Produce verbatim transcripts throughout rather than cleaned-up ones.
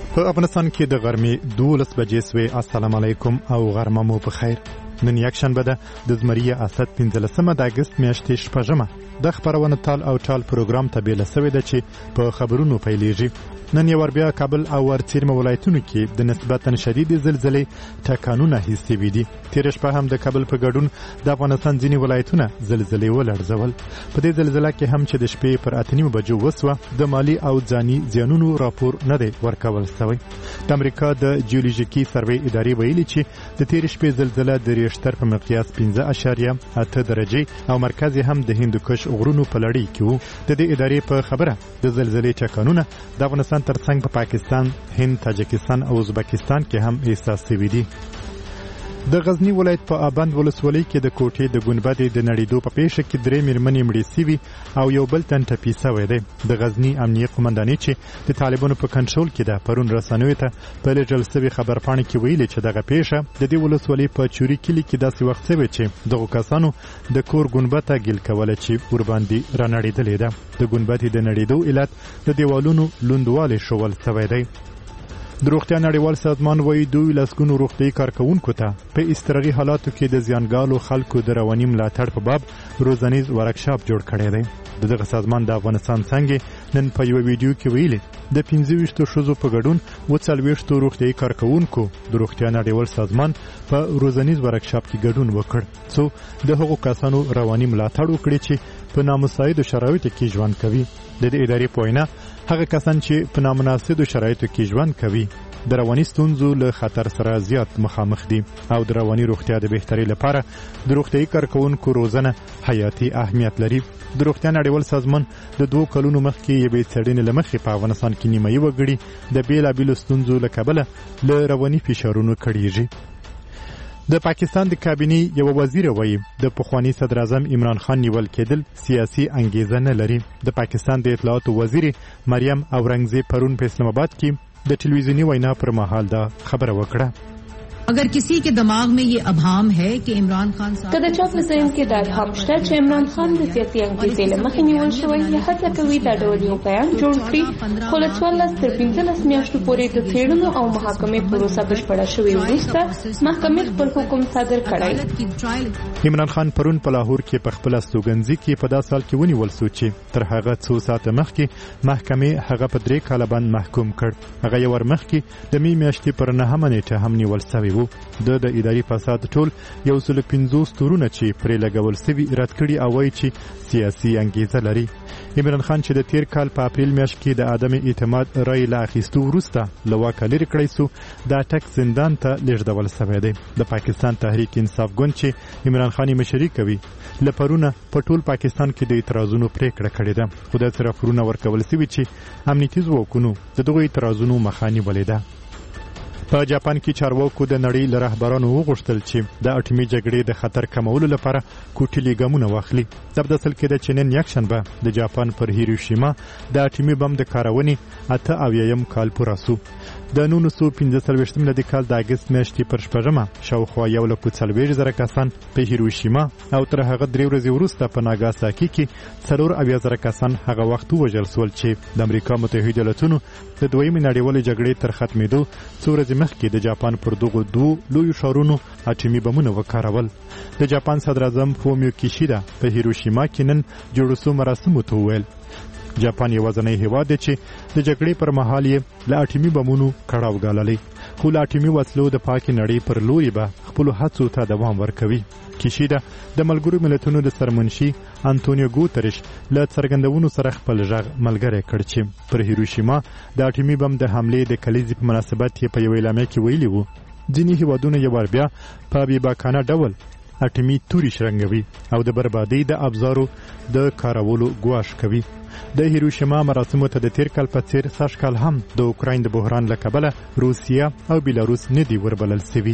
په افغانستان کې د غرمې دولس بجې سوې. السلام علیکم او غرمه مو په خیر. نن یکشنبه ده د زمریه اسد پنځلسمه د اګست میاشتې شپږمه. د خبرونه تال او ټال پروګرام ته بیل سوی ده چې په خبرونو پیلېږي. نن یو ور بیا کابل او ورڅیرمه ولایتونو کې د نسبتاً شدید زلزلې ټکانونه حس شوي دي. تیر شپه هم د کابل په ګډون د افغانستان ځینې ولایتونه زلزلې ولړزول. په دې زلزلې کې هم چې د شپې پر اته نیمه بجو وسوه د مالی او ځاني زیانونو راپور نه دی ورکول شوی. د امریکا د جیولوژیکي سروې ادارې ویلي چې د تیر شپې زلزلې د ریشتر په مقیاس پنځه اعشاریه اته درجې او مرکز هم د هندوکش غرونو په لړۍ کې وو. د دې ادارې په خبره د زلزلې ټکانونه د افغانستان ترڅنګ په پا پاکستان، هند، تاجکستان او ازبکستان کې هم احساس شوي دي. د غزنی ولایت په ابند ولسوالۍ کې د کوټې د ګنبدې د نړیدو په پیښه کې درې میرمنې مړې شوي او یو بل تن ټپي شوی دی. د غزنی امنیه قومندانۍ چې د طالبانو په کنټرول کې ده پرون رسنیو ته په لېږل شوې خبرپاڼې کې ویلي چې دغه پیښه د دې ولسوالۍ په چوري کلي کې داسې وخت شوی چې دغو کسانو د کور ګنبده ګیل کوله چې ورباندې رانړېدلې ده. د ګنبدې د نړېدو علت د دیوالونو لوندوالی ښوول شوی دی. د روغتیا نړیوال سازمان وایي دوی لسګونو روغتیايي کارکوونکو ته په اضطراري حالاتو کې د زیانګالو خلکو د رواني ملاتړ په باب روزنیز ورکشاپ جوړ کړی دی. دغه سازمان د افغانستان څنګه نن په یو ویډیو کې ویلي د پنځه ویشتو ښځو په ګډون اووه څلوېښتو روغتیايي کارکوونکو د روغتیا نړیوال سازمان په روزنیز ورکشاپ کې ګډون وکړ څو د هغو کسانو رواني ملاتړ وکړي چې په نامساعدو شرایطو کې ژوند کوي. د دې ادارې په وینا هغه کسان چې په نامناسبو شرایطو کې ژوند کوي د رواني ستونزو له خطر سره زیات مخامخ دي او د رواني روغتیا د بهترۍ لپاره د روغتیايي کارکوونکو روزنه حیاتي اهمیت لري. د روغتیا نړیوال سازمان د دوه کلونو مخکې یوې څېړنې له مخې په افغانستان کې نیمایي وګړي د بېلابېلو ستونزو له کبله له رواني فشارونو کړېږي. د پاکستان د کابینې یو وزیر وایي د پخوانی صدر اعظم عمران خان نیول کېدل سیاسي انګیزه نه لري. د پاکستان د اطلاعاتو وزیر مریم اورنګزیب پرون په اسلام آباد کې د ټلویزیونی وینا پر مهال دا خبره وکړه. अगर किसी के दिमाग में ये अभाम है कि इमरान खान साहब कदा چا په ذهن کې دا ابهام شته چې عمران خان د سیاسي انګیزې له مخې نیول شوی یا هڅه کوي دا ډول یو بیان جوړ کړي خو له څوارلس تر پنځلس میاشتو پورې د څېړنو او محاکمې پروسه بشپړه شوې وروسته محکمې خپل حکم صادر کړی. عمران خان پرون په لاهور کې په خپل استوګنځي کې په داسې حال کې ونیول شو چې تر هغه څو ساعته مخکې محکمې هغه په درې کاله باندې محکوم کړ. هغه یو ور مخکې د می میاشتې پر نهمه نیټه هم نیول شوی و. د د اداري فساد ټول یو سل پنځوس تورونه چې پرې لګول شوي رد کړي او وایي چې سیاسي انګیزه لري. عمران خان چې د تیر کال په اپریل میاشت کې د عدم اعتماد رای له اخیستو وروسته له واکه لرې کړی سو دا ټک زندان ته لېږدول شوی دی. د پاکستان تحریک انصاف ګوند چې عمران خان مشري کوي له پرونه په ټول پاکستان کې د اعتراضونو پریکړه کړې ده خو د سره فرونه ورکول شوي چې امنیتي ځواکونو د دغو اعتراضونو مخه نیولې ده. په جاپان کې چارواکو د نړۍ له رهبرانو وغوښتل چې د اټومي جګړې د خطر کمولو لپاره کوټلي ګامونه واخلي. تبدسل کې د چینن یکشنبه د جاپان پر هیروشیما د اټومي بم د کارونې اته اویایم کال پوره شو. د نولس سوه پنځه څلوېښتم لدې کال د اګست میاشتې پر شپږمه شاوخوا یو لک څلوېښت زره کسان په هیروشیما او تر هغه درې ورځې وروسته په ناګاساکي کې څلور اویا زره کسان هغه وخت ووژل شول چې د امریکا متحده ایالتونو د دویمې نړیوالې جګړې تر ختمېدو څو ورځې مخکې د جاپان پر دغو دوو لویو ښارونو اټومي بمونه وکارول. د جاپان صدر اعظم فومیو کیشیدا په هیروشیما کې نن جوړو شوو مراسمو ته وویل جاپان یوازینی هیواد دی چې د جګړې پر مهال یې له اټومي بمونو کړاو ګاللی خو له اټومي وسلو د پاکې نړۍ پر لوري به خپلو هڅو ته دوام ورکوي. کیشیدا د ملګرو ملتونو د سرمنشي انټونیو ګوتریش له څرګندونو سره خپل غږ ملګری کړ چې پر هیروشیما د اټومي بم د حملې د کلیزې په مناسبت یې په یو اعلامیه کې ویلي وو ځینې هیوادونه یو ور بیا په بېباکانه ډول اټومي توري شرنګوي او د بربادۍ د ابزارو د کارولو ګواښ کوي. د هیروشیما مراسمو ته د تیر کال په څیر سږ کال هم د اوکراین د بحران له کبله روسیه او بیلاروس نه دي وربلل شوي.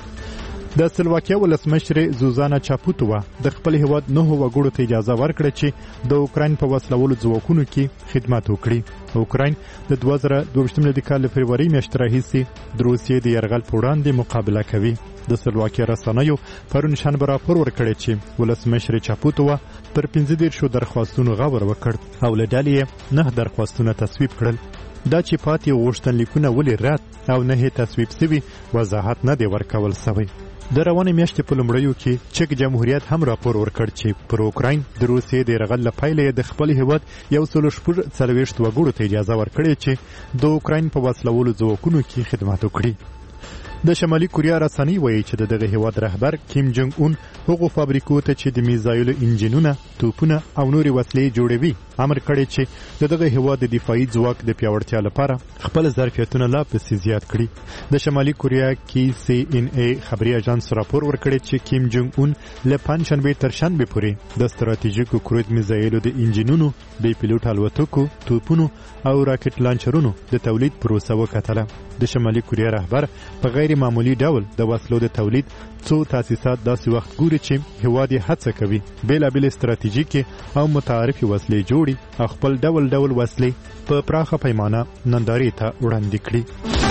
د سلواکیا ولسمشر زوزانا چاپوتووا د خپل هیواد نهو وګړو ته اجازه ورکړه چې د اوکراین په وسلولو ځواکونو کې خدمت وکړي. اوکراین د دوه زره دوه ویشتم کال د فبروري میاشتې راهیسې د روسیې د یرغل په وړاندې مقابله کوي. د سلواکیا رسنیو پرون شنبه راپور ورکړی چې ولسمشر چاپوتووا پر پنځه دېرشو درخواستونو غور وکړ او له ډلې نه درخواستونه تصویب کړل. دا چې پاتې غوښتنلیکونه ولې رد او نه تصویب شوي وضاحت نه دی ورکول شوی. د روانې میاشتې په لومړیو کې چک جمهوریت هم راپور ورکړ چې پر اوکراین د روسیې د یرغل له پیله د خپل هیواد یو سل شپږ څلوېښت وګړو ته اجازه ورکړې چې د اوکراین په وسلولو ځواکونو کې خدمت وکړي. د شمالي کوریا رسنۍ وایي چې د دغه هیواد رهبر کیم جونګ اون هغو فابریکو ته چې د میزایلو انجینونه، توپونه او نورې وسلې جوړوي امر کړی چې د دغه هیواد د دفاعي ځواک د پیاوړتیا لپاره خپل ظرفیتونه لا پسې زیات کړي. د شمالي کوریا کې سی ان ای خبري اژانس راپور ورکړی چې کیم جونګ اون له پنځشنبې تر شنبې پورې د ستراتیژیکو کروز میزایلو د انجینونو، بې پیلوټ الوتکو، توپونو او راکټ لانچرونو د تولید پروسه وکتله. د شمالي کوریا رهبر په غیر معمولی ډول د وسلو د تولید څو تاسیسات داسې وخت ګوري چې هیواد یې هڅه کوي بېلابېلې ستراتیژیکې او متعارفې وسلې جوړي او خپل ډول ډول وسلې په پراخه پیمانه نندارې ته وړاندې کړي.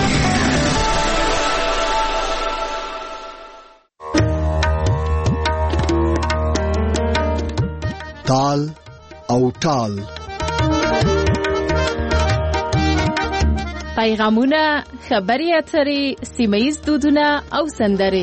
تال او ټال پیغامونه، خبري اترې، سیمه‌ییز دودونه او سندرې.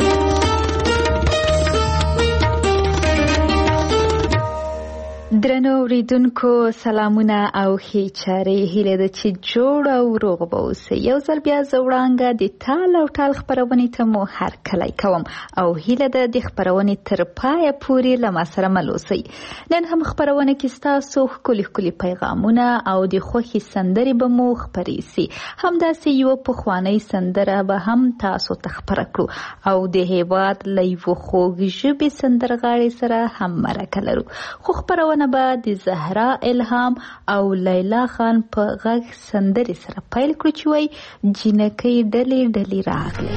درنو اوریدونکو سلامونه او ښې چارې. هیله ده چې جوړ او روغ به اوسئ. یو ځل بیا زه وړانګه د ټال او ټال خپرونې ته مو هرکلی کوم او هیله ده د خپرونې تر پایه پورې له ما سره مل اوسئ. نن هم خپرونه کې ستاسو ښکلي ښکلي پیغامونه او د خوښې سندرې به مو خپرې سي. همداسې یوه پخوانۍ سندره به هم تاسو ته خپره کړو او د هیواد له یوه خوږ ژبې سندرغاړې سره هم مرکه لرو. خو خپرونه به د زهرا الهام او لیلا خان په غږ سندرې سره پیل کړو چې وایي جینکۍ ډلې ډلې راغلې.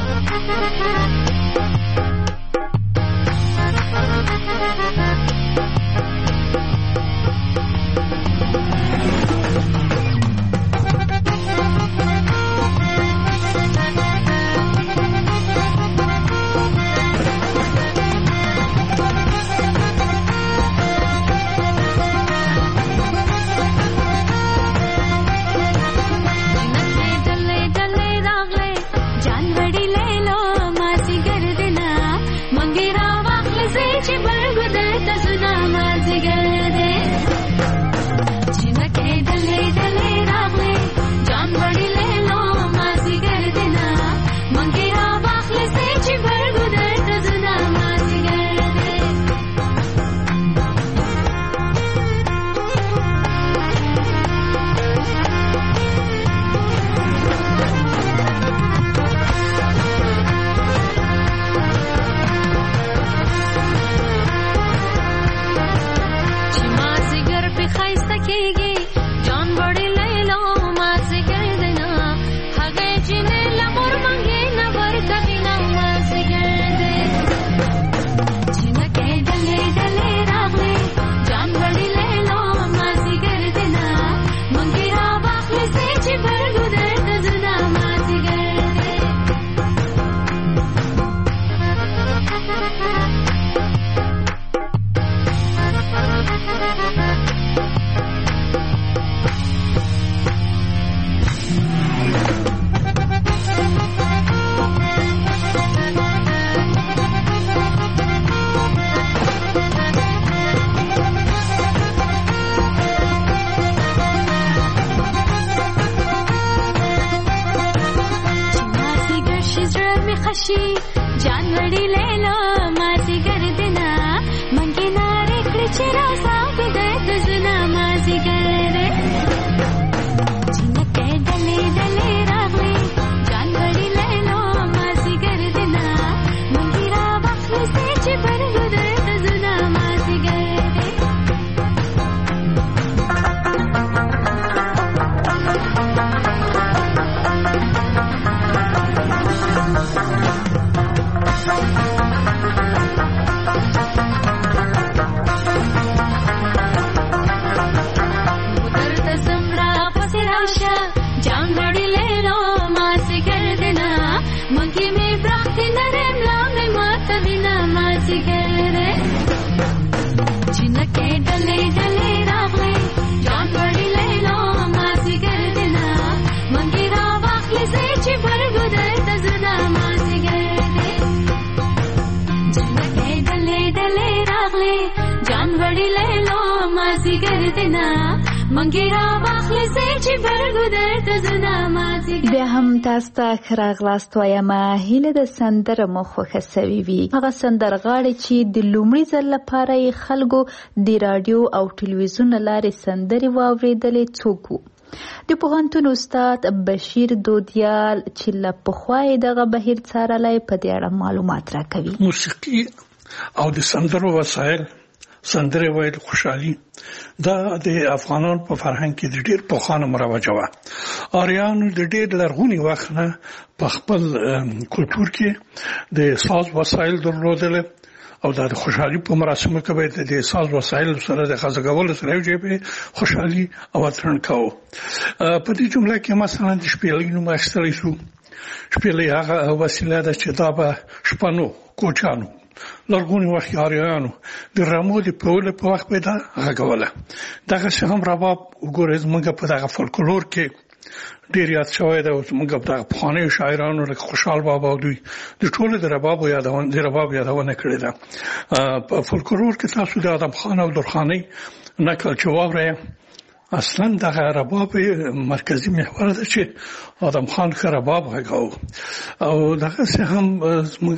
راغلي جان وړي لیلو مازی ګردنا منګرا واخلې سې چې برګو درته زنا مازی بیا هم تاسو ته راغلاست وایم هیله د سندره مو خوښه سوي وي هغه سندرغاړي چې د لومړي ځل لپاره خلکو د رادیو او ټلویزیون لارې سندري واوریدلې څوک د پوهنتون استاد بشیر دودیال چې له پخوای دغه بهیر څارلای په دې اړه معلومات راکوي. موسیقي او د سندرو وسایل سندره ویل خوشحالي دا د افغانانو په فرهنګ کې د ډېر پخوانه مروجه وه. آریانو د ډېر لرغوني وخت نه په خپل کلتور کې د ساز وسایل درلودل او دا د خوشحالي په مراسمو کې به د ساز وسایل سره د خزګول سره یو جبه خوشحالي او اترن کاو. په دې جمله کې مثلا د شپېلې نوم اخیستل شو. شپېلې هغه وسیله ده چې دا به شپنو کوچانو لرغوني وخت آریانو د رامو د پول په وخت به دا غږوله. دغه څه هم رباب وګورئ موږ په دغه فولکلور کې ډیر یاد شوی دا موږ په پخوانیو شاعرانو لکه خوشحال بابا او دوی د ټولو د رباب یادونه د رباب یادونه کړې ده. په فولکلور کې تاسو د آدم خان او درخانۍ نقل چې واورئ اصلا دغه رباب مرکزی محور ده چې آدم خان ښه رباب غږاو او دغه څه هم موږ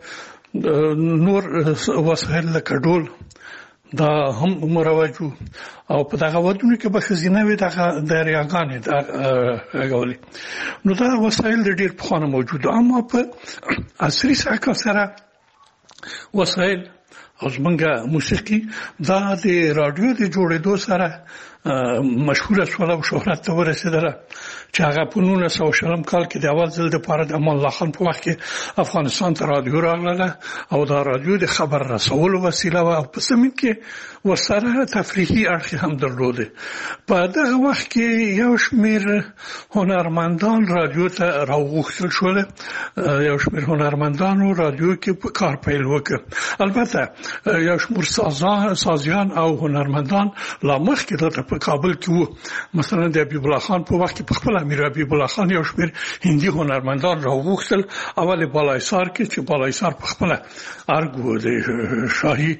نور وسایل لکه ډول دا هم مروجو او په دغه ودونه کې به خزینه وي دغه دریاګانې دا غولي نو دا وسایل ډېر پخوانه موجود اما په عصري ساکه سره وسایل او زمونږه موسیقي دا د رادیو د جوړېدو سره مشهوره شوه او شهرت ته ورسېدله چې هغه په نولس سوه شلم کال کې د اول ځل دپاره د امان الله خان په وخت کې افغانستان ته رادیو راغله او دا رادیو د خبر رسولو وسیله وه او په زمین کې ورسره تفریحي اړخ هم درلوده. په دغه وخت کې یو شمېر هنرمندان رادیو ته راوغوښتل شول. یو شمېر هنرمندانو رادیو کې په کار پیل وکړ. البته یو شمېر سازیان او هنرمندان لا مخکې دلته په کابل کې وو. مثلا د حبیب الله خان په وخت کې په خپل امیر حبیب الله خان یو شمېر هندي هنرمندان راوغوښتل. اول بالایسار کې چې بالایسار په خپل ارګو د شاهي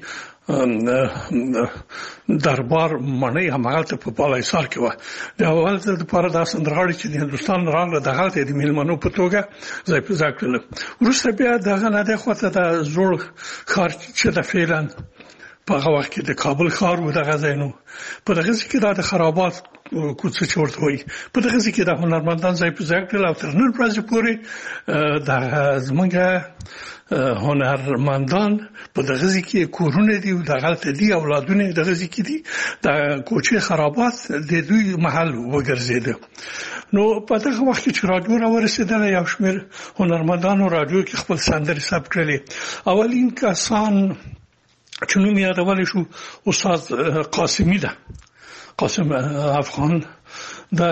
دربار مڼۍ همغلته په بالایسار کې وه. د اول ځل دپاره دا سندرغاړي چې د هندوستان راغله دغلته د میلمنو په توګه ځای په ځای کړل. وروسته بیا دغه نه دی خواته د زوړ ښار چې د فعلا په هغه وخت کې د کابل ښار و دغه ځای نو په دغه ځای کې دا د خرابات کوڅه چې ورته وایي په دغه ځای کې د هنرمندان ځای په ځای کړل او تر نن ورځې پورې دغه زموږ هنرمندان په دغه ځای کې کورونه دي او دغلته دي اولادونه دغه ځای کې دي د کوڅې خرابات د دوی محل وګرځېده. نو په دغه وخت کې چې رادیو راورسېدله یو شمېر هنرمندانو رادیو کې خپل سندرې ثبت کړلې. اولین کسان چې نوم یادولی شو استاد قاسمي ده قاسم افغان ده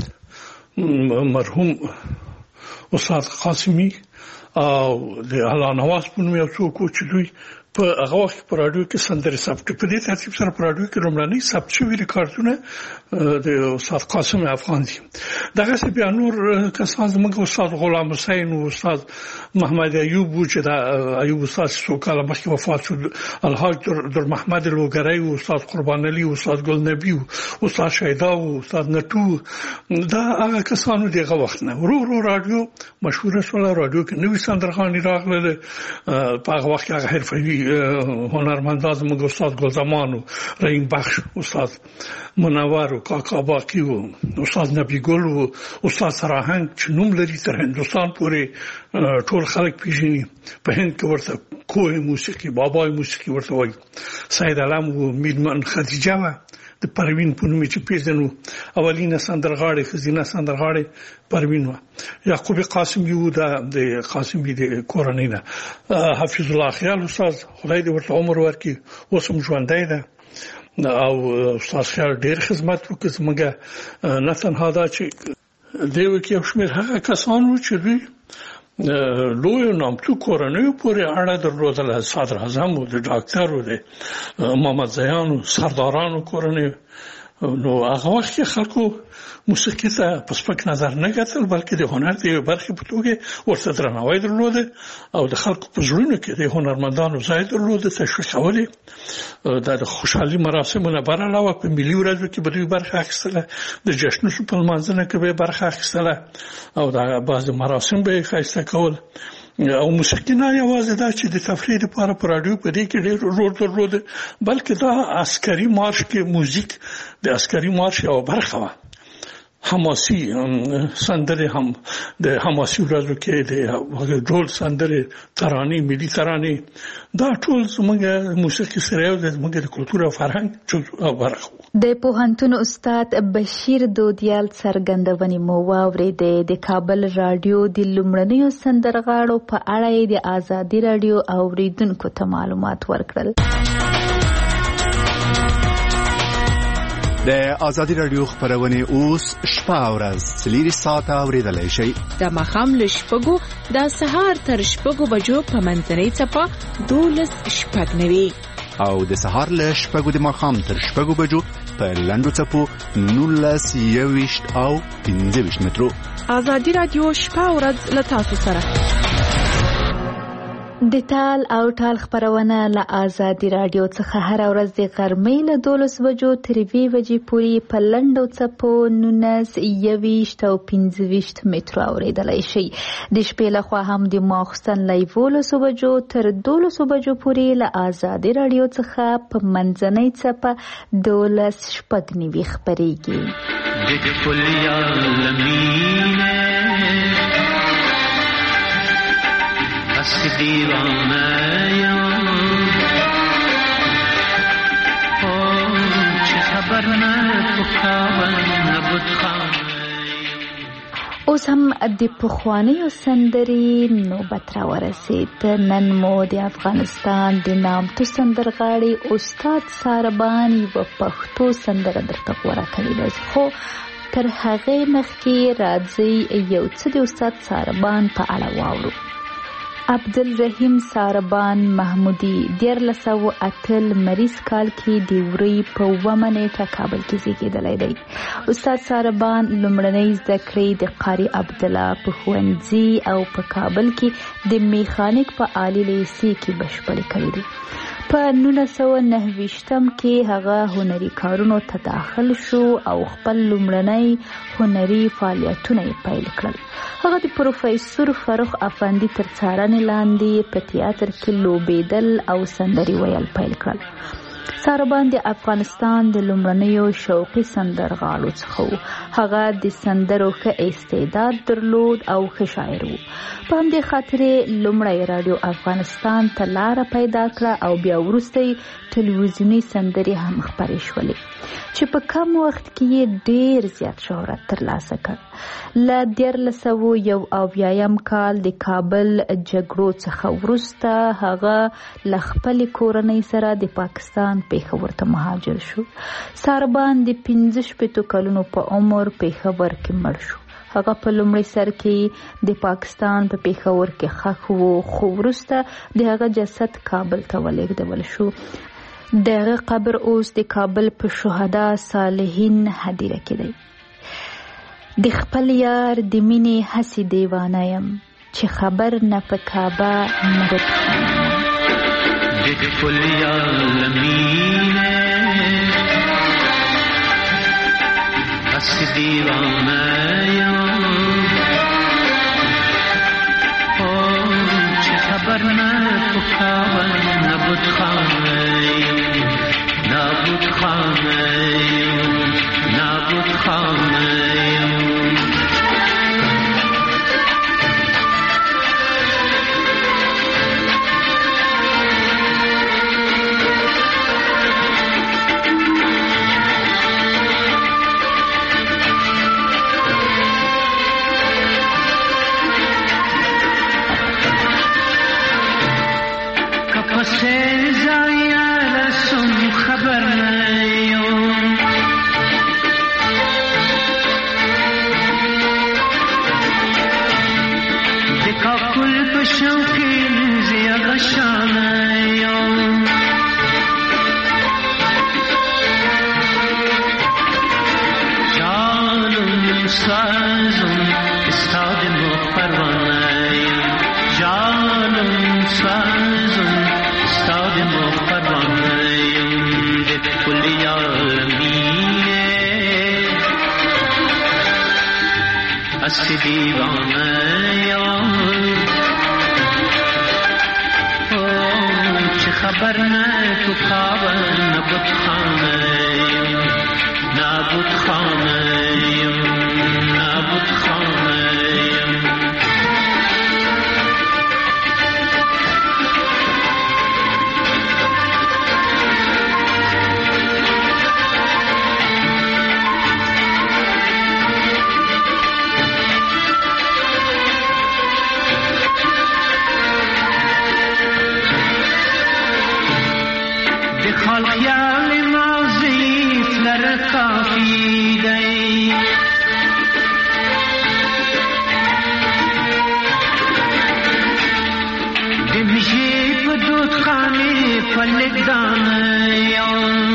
مرحوم استاد قاسمي او د الله نواز په نوم یو څوک چې دوی په هغه وخت په رادیو کې سندرې ثبت په دې ترتیب سره په رادیو کې لومړني ثبت شوي ریکارډونه د استاد قاسم افغان دي. دغه څه بیا نور کسان زموږ استاد غلام حسین او استاد محمد ایوب چې دا ایوب استاد څو کاله مخکې وفات شو. الحاج در محمد لوګری او استاد قربان علي او استاد ګل نبی او استاد شیدا او استاد نټو دا هغه کسانو دغه وخت نه ورو ورو رادیو مشهور شول. رادیو کې نوې سندرغاړي راغله. په هغه وخت هغه حرفوي هنرمندان زموږ استاد ګلزمان او رحیم بخش استاد منور او کاکا باقی او استاد نبی ګل او استاد سراهنګ چې نوم لري تر هندوستان پورې ټول خلک پیژني. په هند کې ورته کوه موسیقي بابای موسیقي ورته وایي. سید علم او میرمن خدیجه و د پروین په نوم چې پیژنو. اولینه سندرغاړي خزینه سندرغاړي پروین و. یعقوب قاسمی و د قاسمی د کورنۍ نه. حفیظ الله خیال استاد خدای دې ورته عمر ورکړي اوس هم ژوندی ده او استاد خیال ډېر خدمت وکړ. زموږ نه تنها دا چې دیو کې یو شمېر هغه کسان وو چې دوی لوی نامتو کورنیو پورې اړه درلودله. صدر اعظم و د ډاکټر و د محمد زیان و سردارانو کورنیو نو هغه وخت کې خلکو موسیقي ته په سپک نظر نه کتل بلکې د هنر د برخې په توګه ورته درناوی درلود او د خلکو په زړونو کې د هنرمندانو ځای درلود تشویقولي د خوشحالي مراسمو نه بر علاوه په ملي ورځو کې به دوی برخه اخیستله د جشنونو په لمانځنه کې به برخه اخیستله او د بعض مراسم به خاصه کول او موسیقي نه یوازې دا چې د تفریح لپاره په رادیو په دې کې ډېر رول درلود بلکې دا عسکري مارش کې موزیک د عسکري مارش یو برخه و حماسي سندره هم د حماسي ورځو کې د ډول سندره ترانې ملي ترانې دا ټول زموږ موسیقي سره یو زموږ د کلتور او فرهنګ او برخه د پوهنتون استاد بشیر دودیال څرګندونې مو واورېدې د کابل رادیو د لومړنیو سندرغاړو په اړه د آزادي رادیو اوریدونکو ته معلومات ورکړل. د آزادي رادیو خبرونه اوس شپه او ورځ سلیری ساعته اوریدلای شئ. د مخام له شپږو د سهار تر شپږو بجو په منځنۍ څپه دولس شپږ نوي او د سهار له شپږو د مخام تر شپږو بجو په لنډو څپو نولس یويشت او پنځه ویشت مترو. آزادي رادیو شپه او ورځ له تاسو سره. د تال او ټال خبرونه له آزادي رادیو څخه هر ورځ د غرمې له دولس بجو تر یوې بجې پورې په لنډو څپو نولس یويشت او پنځه ویشت مترو اوریدلای شئ. د شپې لخوا هم د ماخستن له یولسو بجو تر دولسو بجو پورې له آزادي رادیو څخه په منځنۍ څپه دولس شپږ نوي خپرېږي. بس دیوانه یم او چه خبر نه پکاون نبود خانه. اوس هم د پخوانیو سندرې نوبت را ورسید. نن مو د افغانستان د نامتو سندرغاړي استاد ساربان یوه پښتو سندره درته غوره کړې ده، خو تر هغې مخکې راځئ یو څه د استاد ساربان په اړه واورو. عبدالرحیم ساربان محمودی دیارلس سوه اته لمریز کال کې د وری په اوومه نیټه کابل کې زیږېدلی دی. استاد ساربان لومړنۍ زده کړې د قاري عبدالله په ښوونځي او په کابل کې د میخانیک په عالي لیسې کې بشپړې کړې دي. په نولس سوه نهه ویشتم کې هغه هنري کارونو ته داخل شو او خپل لومړنی هنري فعالیتونه یې پیل کړل. هغه د پروفیسور فروخ افندي تر څارنې لاندې په تیاتر کې لوبېدل او سندرې ویل پیل کړل. ساربان د افغانستان د لومړنیو شوقي سندرغاړو څخه و. هغه د سندرو ښه استعداد درلود او ښه شاعر و. په همدې خاطر لومړی رادیو افغانستان ته لاره پیدا کړه او بیا وروسته ټلویزیوني سندرې هم خپرې شولې چې په کم وخت کې یې ډېر زیات شهرت ترلاسه کړ. له دیارلس سوه یو اویایم کال د کابل جګړو څخه وروسته هغه له خپلې کورنۍ سره د پاکستان پېښور ته مهاجر شو. ساربان د پنځه شپېتو کلونو په عمر پېښور کې مړ شو. هغه په لومړي سر کې د پاکستان په پېښور کې ښخ و، خو وروسته د هغه جسد کابل ته ولېږدول شو. د هغه قبر اوس د کابل په شهدا صالحین هدیره کې دی. د خپل یار د مینې هسې دیوانه یم چې خبر نه په کعبه نبود خانه. د خپل یار لمینه هسې دیوانه یم او چې خبر نه په کعبه نبود خانه نبود خانه نبود خانه. هستی دیوانه یار چه خبر نه تو خواب نبود خانه نبود خانه نبود خانه خیال ماضی فلر کافی دی دمیشی بدود خانی فلک دانیان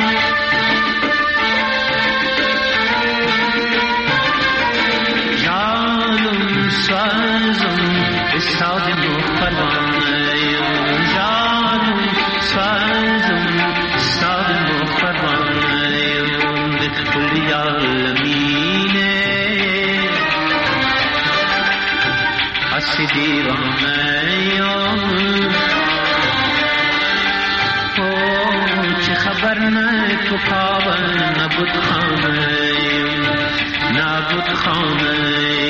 جانم سازم استاد مخلانیان جانم سازم چه خبر نه تو خواب نبود خانه نبود خانه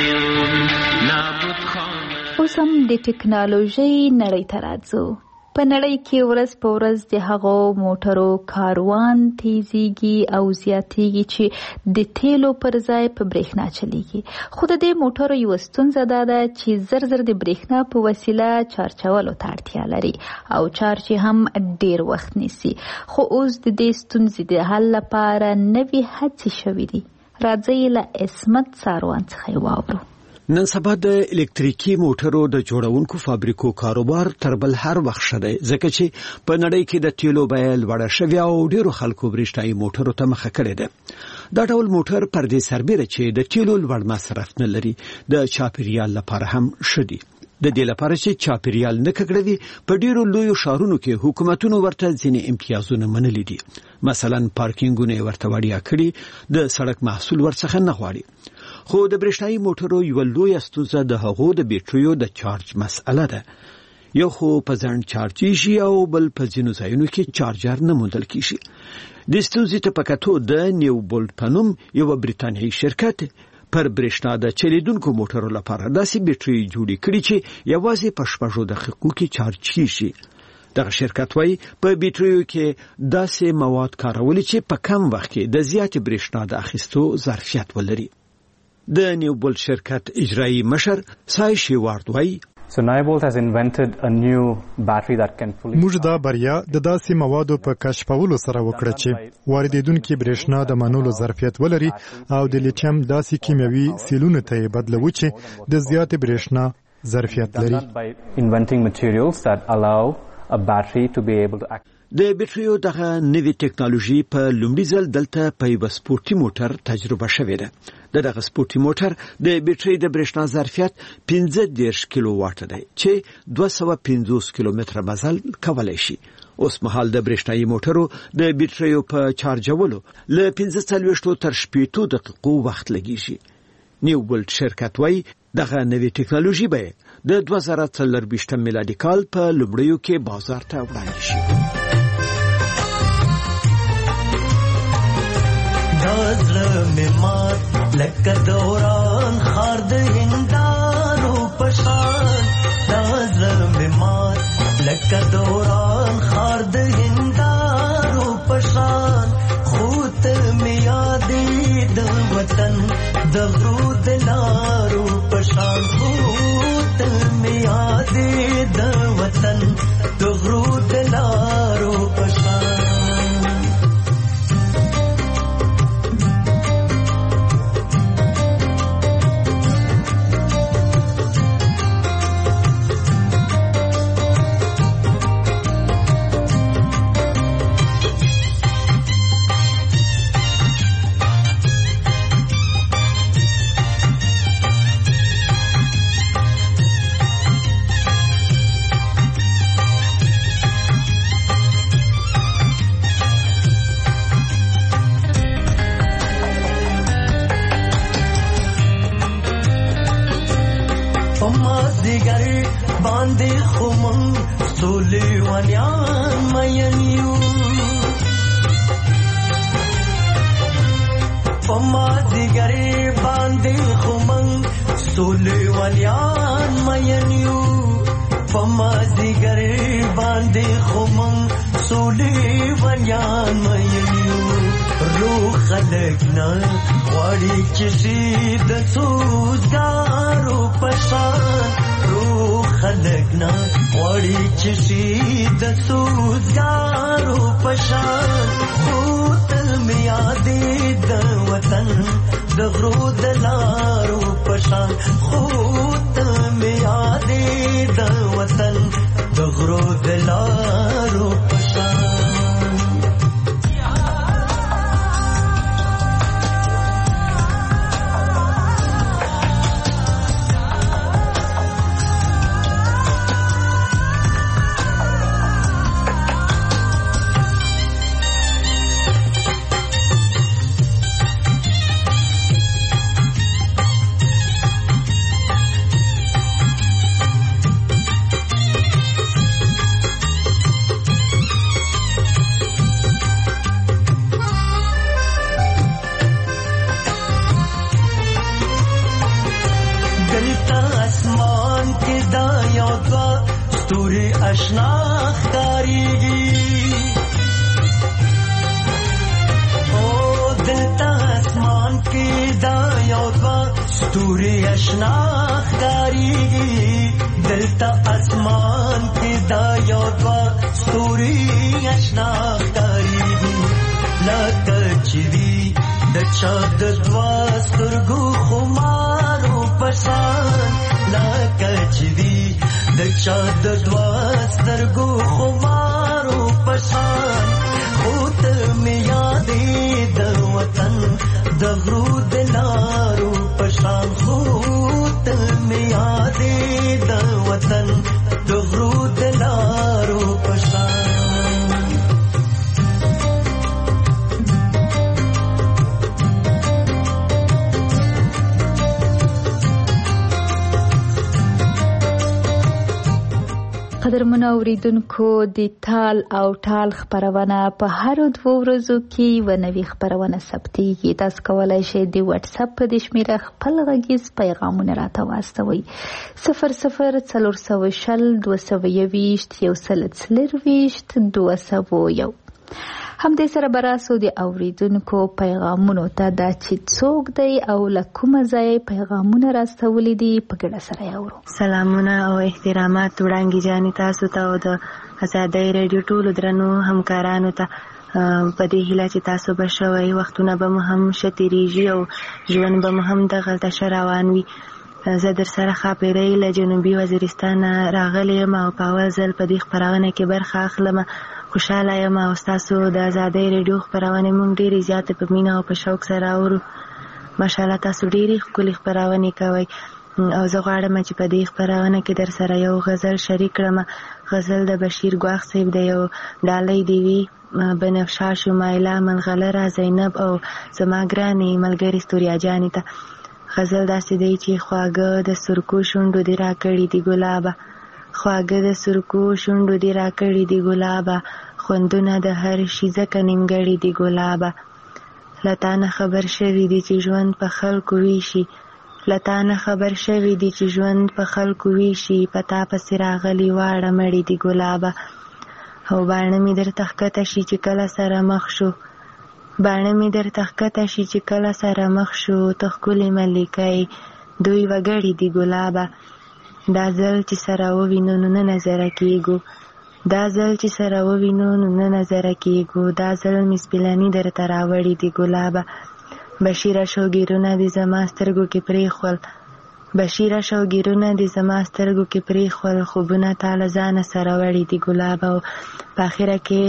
نبود خانه. اوس هم د ټکنالوژي نړۍ ته راځو. په نړۍ کې ورځ په ورځ د هغو موټرو کاروان تیزیږي او زیاتیږي چې د تیلو پر ځای په برېښنا چلیږي. خو د دې موټرو یوه ستونزه دا ده چې زر زر د برېښنا په وسیله چارجولو ته اړتیا لري او چارج هم ډیر وخت نیسي. خو اوس د دې ستونزې د حل لپاره نوي هڅې شوې دي. راځئ له عصمت ساروان څخه واورو. نن سبا د الکتریکي موټرو د جوړونکو فابریکو کاروبار تر بل هر وخت شته ځکه چې په نړۍ کې د تیلو بیه لوړه شوې او ډیرو خلکو برېښنايي موټرو ته مخه کړې ده. دا ډول موټر پر دې سربېره چې د تیلو لوړ مصرف نه لري د چاپیریال لپاره هم ښه دي. د دې لپاره چې چاپیریال نه ککړوي په ډیرو لویو ښارونو کې حکومتونو ورته ځینې امتیازونه منلي دي. مثلا پارکینګونه ورته وړیا کړي، د سړک محصول ورڅخه نه غواړي. خو د برېښنايي موټرو یو لوی ستونزه د هغو د بیټریو د چارج مسئله ده. یو خو په ځان چارج شي او بل په ځینو ځایونو کې چارجر نه موندل کیږي. د ستونزې ته په کتو د نیو بولټ په نوم یو بریتانیایی شرکت پر برېښنا د چلیدونکو موټرو لپاره داسې بیټرۍ جوړې کړې چې یوازې په شپږو دقیقو کې چارج کیږي. دغه شرکت وايي په بیټریو کې داسې مواد کارول چې په کم وخت کې د زیات برېښنا د اخیستو ظرفیت ولري. د نیو بولټ شرکت اجرایی مشر سای شیوارد وايي So Nyobolt has invented a new battery that can fully موږ دا بریا د داسې موادو په کشفولو سره وکړه چې واردېدونکي برېښنا د منلو ظرفیت ولري او د لیتیم داسې کیمیاوي سیلونو ته بدلوي چې د زیات برېښنا ظرفیت لري. by inventing materials that allow a battery to be able to act. د بیټریو دغه نوې ټکنالوژي په لومړي ځل دلته په یو سپورتي موټر تجربه شوې ده. د دغه سپورتي موټر د بیټرۍ د برېښنا ظرفیت پنځه دېرش کیلو واټ دی چې دوه سوه پنځوس کیلومتره مزل کولی شي. اوس مهال د برېښنايي موټرو د بیټریو په چارجولو له پنځه څلوېښتو تر شپېتو دقیقو وخت لګیږي. نیو بولټ شرکت وايي دغه نوې ټکنالوژي به د دوه زره څلرویشتم میلادي کال په لومړیو کې بازار ته وړاندې شي. نظر میں مات لکه دوران خار د هندارو پشان نظر میں مات لکه دوران خار د هندارو پشان خوت میں یادې د وطن د غرود لارو پشان خوت میں یادې د وطن د غرود لارو پشان. مازدیګر باندې خمون سولې ونیان مینیو په مازدیګر باندې خمون سولې ونیان مینیو په مازدیګر باندې خمون سولې ونیان مینیو روح خلق نه غواړي چې شي د سوزګارو پشان روح خلق نه غواړي چې شي د سوزګارو پشان خو تل مې یادې د وطن د غرو د لارو پشان خو تل مې یادې د وطن د غرو د لارو پشان اشنا ښکاریږي او دلته اسمان کې دا یو دوه ستوري اشنا ښکاریږي دلته اسمان کې دا یو دوه ستوري اشنا ښکاریږي لکه چې وي د چا د دوه سترګو خمارو په شان لکه چې وي د چا د دوه سترګو خمارو په شان خو ته مې یادې د وطن د غرو د لارو په شان خو ته مې یادې د وطن د غرو د لارو په شان قدرمنو اوریدونکو د تال او ټال خبرونه په هر دوه ورځو کې و نوي خبرونه ثبتېږي. تاسو کولی شئ د واتس اپ په دې شمیره خپل غږیز پیغامونه راته واستوئ صفر صفر څلور سوه شل دوه سوه یوویشت یو سل څلرویشت دوه سوه یو. همدې سره به راسو د اوریدونکو پیغامونو ته دا چې څوک دی او له کومه ځایه پیغامونه راستولی دي په ګډه سره یې اورو. سلامونه او احترامات وړاندې جانې تاسو ته او د ازادۍ راډیو ټولو درنو همکارانو ته په دې هیله چې تاسو به شوئ وختونه به مو هم ښه تېرېږي او ژوند به مو هم دغلته ښه روان وي. زه در سره ښاپیرۍ له جنوبي وزیرستان راغلی یم او په اول ځل په دې خپرونه کې برخه اخلم. خوشحاله یم او ستاسو د ازادۍ راډیو خپرونې موږ ډېرې زیاتې په مینه او په شوق سره اورو. ماشاءالله تاسو ډېرې ښکلې خپرونې کوئ او زه غواړم چې په دې خپرونه کې در سره یو غزل شریک کړم. غزل د بشیر ګواښ صاحب دی او ډالۍ دې وي بنفشه شمایله ملغلره زینب او زما ګرانې ملګرې ستوریا جانې ته. غزل داسې دی چې خواږه د سرکو شونډو دې راکړي دي ګلابه خواږه د سرکو شونډو دې راکړي دي ګلابه خوندونه د هر شي ځکه نیمګړي دي ګلابه له تا نه خبر شوي دي چې ژوند په خلکو ویشي له تا نه خبر شوي دي چې ژوند په خلکو ویشي په تا پسې راغلي واړه مړي دي ګلابه او باڼه مې درته ښکته شي چې کله سره مخ شو باڼه مې درته ښکته شي چې کله سره مخ شو ته ښکلې ملیکۍ دوی وګړي دي ګلابه دا ځل چې سره ووینو نو نه نظره کېږو دا ځل چې سره ووینو نو نه نظره کېږو دا ځل مې سپیلني درته راوړي دي ګلابه بشیره شوګیرونه دې زما سترګو کې پرېښول بشیره شوګیرونه دې زما سترګو کې پرېښول خوبونه تا له ځانه سره وړي دي ګلابه او په اخره کې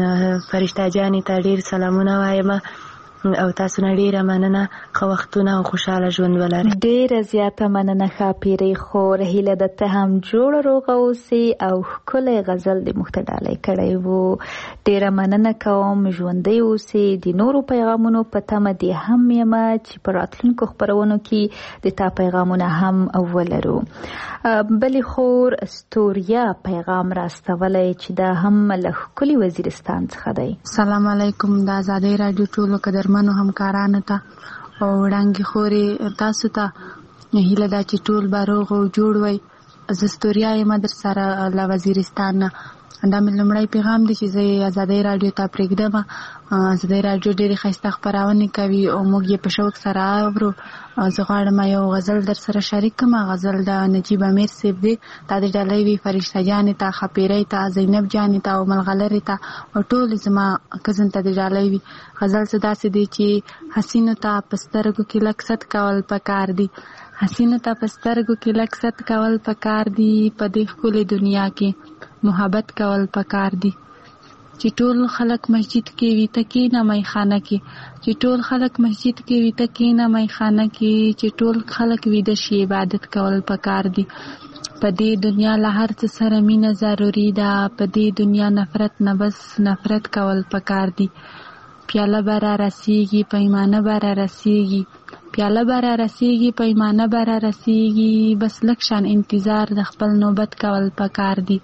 فرشته جانې ته ډېر سلامونه وایم او تاسو نه ډېره مننه ښه وختونه او خوشحاله ژوند ولرئ. ډېره زیاته مننه ښاپیرۍ خور هیله ده ته هم جوړه روغه اوسې او ښکلی غزل دې موږ ته ډالۍ کړی و. ډېره مننه کوم ژوندی اوسې. د نورو پیغامونو په تمه دې هم یمه چې په راتلونکو خپرونو کې د تا پیغامونه هم ولرو. بلې خور استوریا پیغام راستولی چې دا هم له ښکلي وزیرستان څخه دی. سلام علیکم. د ازادۍ راډیو ټولو قدرمنو همکارانو ته او وړانګې خورې تاسو ته هیله ده چې ټول به روغ او جوړ وئ. زه استوریا یم در سره له وزیرستان نه. دا مې لومړی پیغام دی چې زه یې ازادۍ راډیو ته پرېږدم. ازادۍ راډیو ډېرې ښایسته خپرونې کوي او موږ یې په شوق سره اورو. زه غواړم یو غزل در سره شریک کړم. غزل د نجیب امیر صاحب دی. دا د ډالۍ وي فرشته جانې ته، خپیرۍ ته، زینب جانې ته او ملغلرې ته او ټولې زما کزن ته د ډالۍ وي. غزل څه داسې دی چې حسینو ته په سترګو کې لږ ست کول پکار دي. حسینو ته په سترګو کې لږ ست کول پکار دي. په دې ښکلې دنیا کې محبت کول پکار دي. چې ټول خلک مسجد کې وي ته کېنه میخانه کې. چې ټول خلک مسجد کې وي ته کېنه میخانه کې. چې ټول خلک ویده شي عبادت کول پکار دي. په دې دنیا له هر څه سره مینه ضروري ده. په دې دنیا نفرت نه بس نفرت کول پکار دي. پیاله به را رسیږي پیمانه به را رسیږي. پیاله به را رسیږي پیمانه به را رسیږي. بس لږ شان انتظار د خپل نوبت کول پکار دي.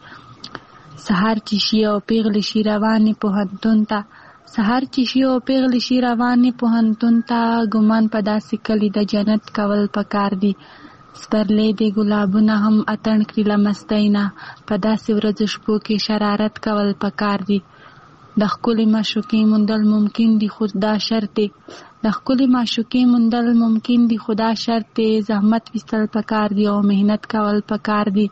سهار چې شي او پیغلې شي روانې پوهنتون ته. سهار چې شي او پیغلې شي روانې پوهنتون ته. ګمان په داسې کلي د جنت کول پکار دي. سپرلی د ګلابونه هم اتڼ کړي له مستۍ نه. په داسې ورځو شپو کې شرارت کول پکار دي. د ښکلې معشوقې موندل ممکن دي خو دا شرط دی. د ښکلې معشوقې موندل ممکن دي خو دا شرط دی. زحمت ویستل پکار دي او محنت کول پکار دي.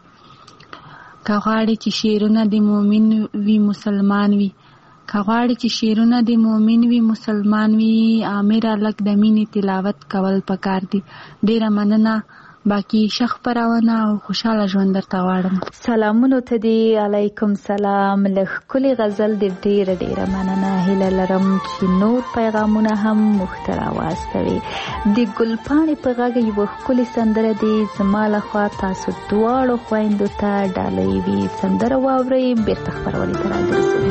که غواړې چې شعرونه د مؤمن وي مسلمان وي. که غواړې چې شعرونه د مؤمن وي مسلمان وي. امیر الک د مینې تلاوت کول پکار دي. ډیره مننه. باقی شخ پرونه او خوشاله ژوند درته غواړم. سلامونو ته دی. علیکم سلام. له ښکلې غزل د ډیره ډیره مننه. هیله لرم چې نور پیغامونه هم موږ ته راواستوي. د ګلپاڼې په غږ یوه ښکلې سندره دی. زما لخوا تاسو دواړو خویندو ته ډالۍ وي. سندره واورئ بیرته خپرونې ته راګرځو.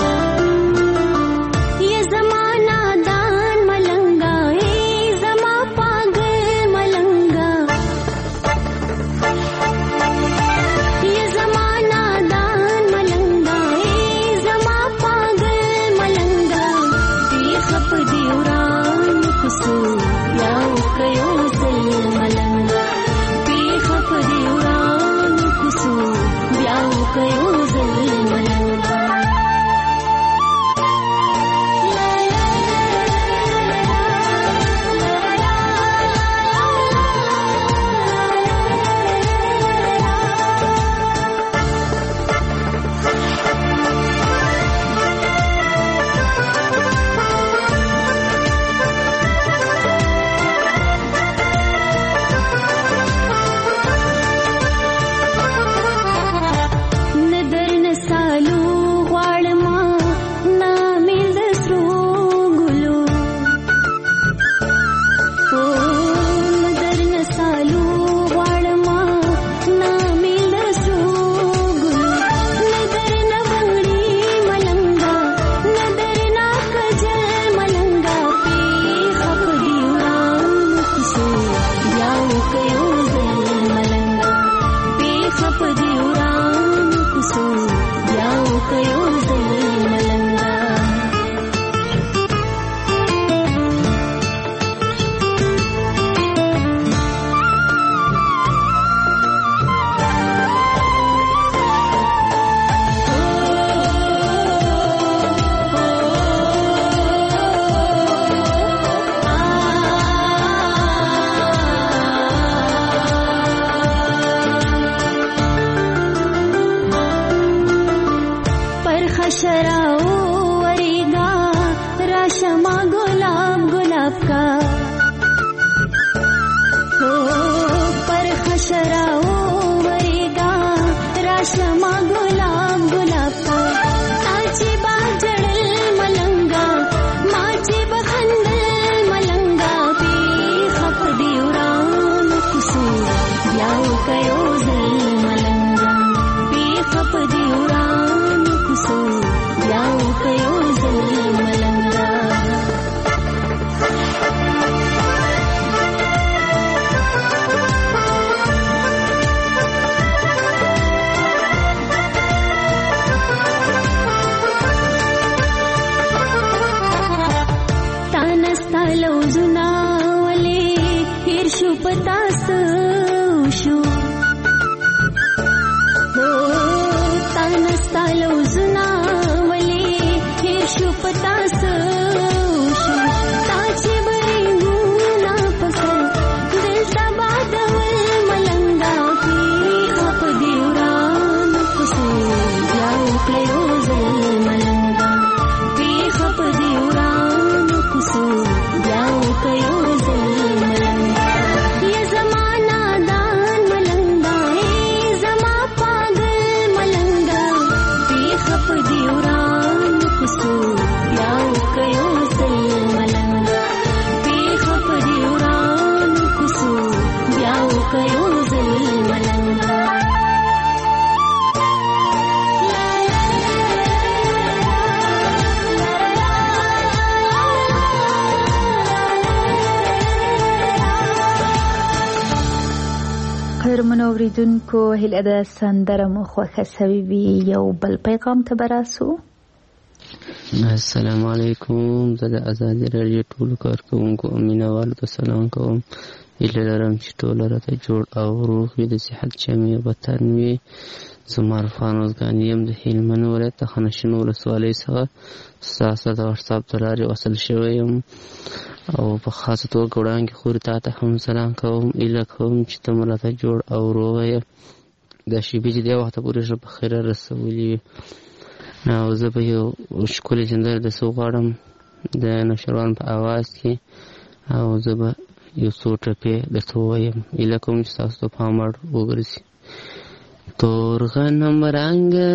ګرامو اوریدونکو هیله ده سندره مو خوښه سوي وي. یو بل پیغام ته به راسو. السلام علیکم. زه د ازادي راډیو ټولو کارکوونکو او مینهوالو ته سلام کوم. هیله لرم چې ټوله راته جوړ او روغ وي، د صحت جامې وطن وي. زما عرفان اوزګاني یم د هلمند ولایت د خانشین ولسوالۍ څخه ستاسو د واتساپ د لارې وصل شوی یم او په خاصه توګه وړاندې خورې تا ته هم سلام کوم. هیله کوم چې ته مو راته جوړ او روغ یې، دا شیبې چې دې وخته پورې ښه په خیره رسولي وي. او زه به یو ښکلې سندره درڅه وغواړم د نوشروان په اواز کې، او زه به یو څو ټپې درته ووایم. هیله کوم چې ستاسو ته پام وړ وګرځي. تور غنم رنګه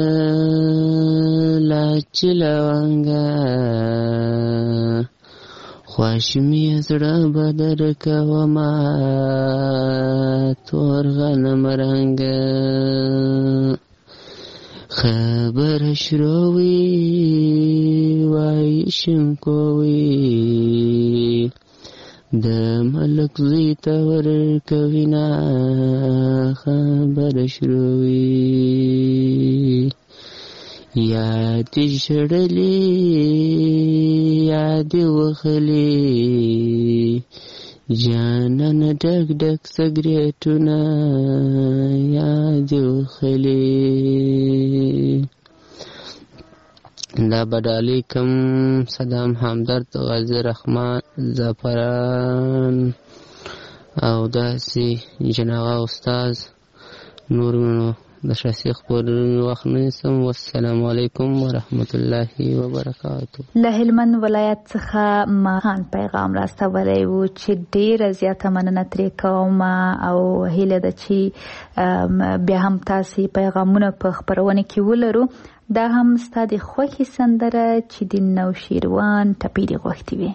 لاچ لونګه خوښ مې زړه به درکومه، تور غنم رنګه خبره شروي وایي شنکوي د ملک زوی ته ورکوینه، خبره شروي یادې ژړلې یادې وخلې جانانه ډک ډک سګریټونه یادې وخلې. دا بډالۍ کم صدام همدرد غازي رحمان زعفران او داسې جناغه استاد نور منو د شخصي خبرونو وخت نه نیسم. والسلام علیکم ورحمت الله وبرکاته. له هلمند ولایت څخه ماهان پیغام راستولی و چې ډیره زیاته مننه ترې کوم او هیله ده چې بیا هم تاسې پیغامونه په خپرونه کې ولرو. دا هم ستا د خوښې سندره چې د نوشیروان ټپې دې غوښتې وي.